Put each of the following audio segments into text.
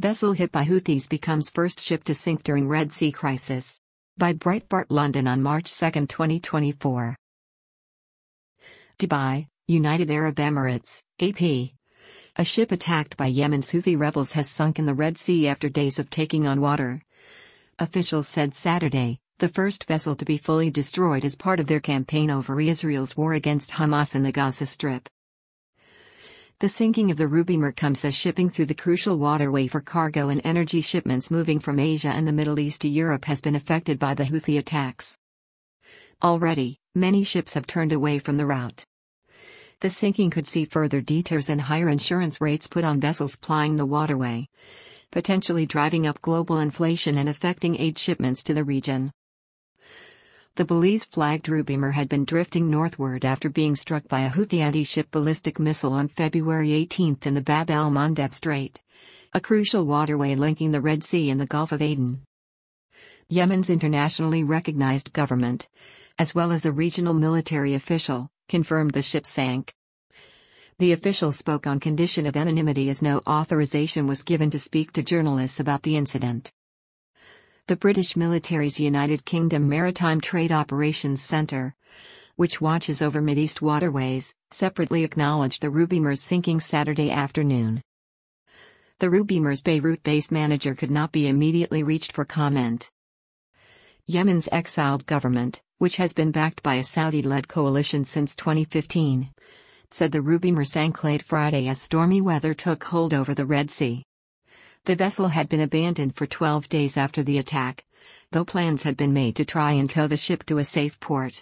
Vessel hit by Houthis becomes first ship to sink during Red Sea crisis. By Breitbart London on March 2, 2024. Dubai, United Arab Emirates, AP. A ship attacked by Yemen's Houthi rebels has sunk in the Red Sea after days of taking on water. Officials said Saturday, the first vessel to be fully destroyed as part of their campaign over Israel's war against Hamas in the Gaza Strip. The sinking of the Ruby comes as shipping through the crucial waterway for cargo and energy shipments moving from Asia and the Middle East to Europe has been affected by the Houthi attacks. Already, many ships have turned away from the route. The sinking could see further detours and higher insurance rates put on vessels plying the waterway, potentially driving up global inflation and affecting aid shipments to the region. The Belize-flagged Ruby had been drifting northward after being struck by a Houthi anti-ship ballistic missile on February 18 in the Bab el-Mandeb Strait, a crucial waterway linking the Red Sea and the Gulf of Aden. Yemen's internationally recognized government, as well as the regional military official, confirmed the ship sank. The official spoke on condition of anonymity as no authorization was given to speak to journalists about the incident. The British military's United Kingdom Maritime Trade Operations Centre, which watches over Mideast waterways, separately acknowledged the Ruby's sinking Saturday afternoon. The Ruby's Beirut-based manager could not be immediately reached for comment. Yemen's exiled government, which has been backed by a Saudi-led coalition since 2015, said the Ruby sank late Friday as stormy weather took hold over the Red Sea. The vessel had been abandoned for 12 days after the attack, though plans had been made to try and tow the ship to a safe port.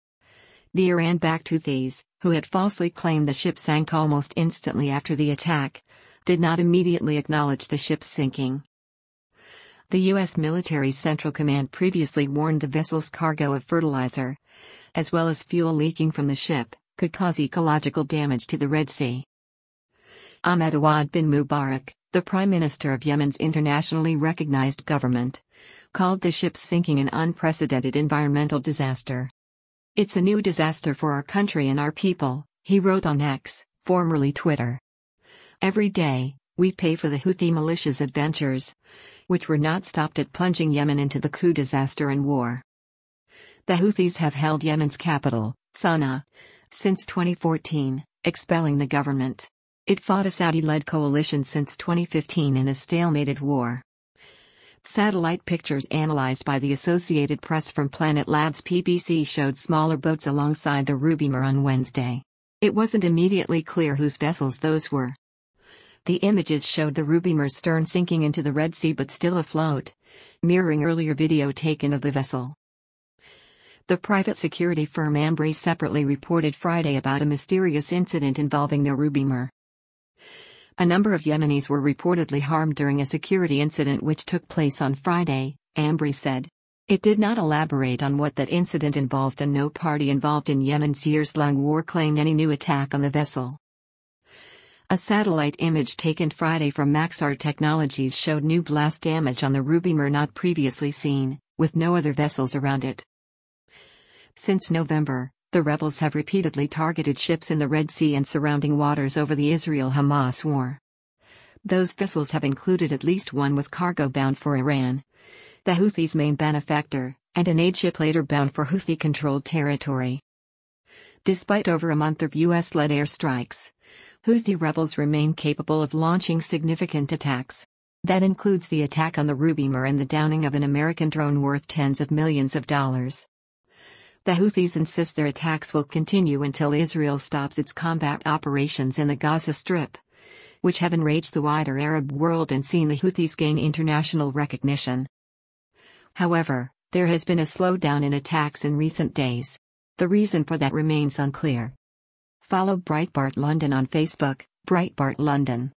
The Iran-backed Houthis, who had falsely claimed the ship sank almost instantly after the attack, did not immediately acknowledge the ship's sinking. The U.S. military's Central Command previously warned the vessel's cargo of fertilizer, as well as fuel leaking from the ship, could cause ecological damage to the Red Sea. Ahmed Awad bin Mubarak, the Prime Minister of Yemen's internationally recognized government, called the ship's sinking an unprecedented environmental disaster. "It's a new disaster for our country and our people," he wrote on X, formerly Twitter. "Every day, we pay for the Houthi militia's adventures, which were not stopped at plunging Yemen into the coup disaster and war." The Houthis have held Yemen's capital, Sana'a, since 2014, expelling the government. It fought a Saudi-led coalition since 2015 in a stalemated war. Satellite pictures analyzed by the Associated Press from Planet Labs PBC showed smaller boats alongside the Ruby on Wednesday. It wasn't immediately clear whose vessels those were. The images showed the Ruby's stern sinking into the Red Sea but still afloat, mirroring earlier video taken of the vessel. The private security firm Ambri separately reported Friday about a mysterious incident involving the Ruby. A number of Yemenis were reportedly harmed during a security incident which took place on Friday, Ambri said. It did not elaborate on what that incident involved, and no party involved in Yemen's years-long war claimed any new attack on the vessel. A satellite image taken Friday from Maxar Technologies showed new blast damage on the Ruby not previously seen, with no other vessels around it. Since November, the rebels have repeatedly targeted ships in the Red Sea and surrounding waters over the Israel-Hamas war. Those vessels have included at least one with cargo bound for Iran, the Houthis' main benefactor, and an aid ship later bound for Houthi-controlled territory. Despite over a month of U.S.-led airstrikes, Houthi rebels remain capable of launching significant attacks. That includes the attack on the Ruby and the downing of an American drone worth tens of millions of dollars. The Houthis insist their attacks will continue until Israel stops its combat operations in the Gaza Strip, which have enraged the wider Arab world and seen the Houthis gain international recognition. However, there has been a slowdown in attacks in recent days. The reason for that remains unclear. Follow Breitbart London on Facebook, Breitbart London.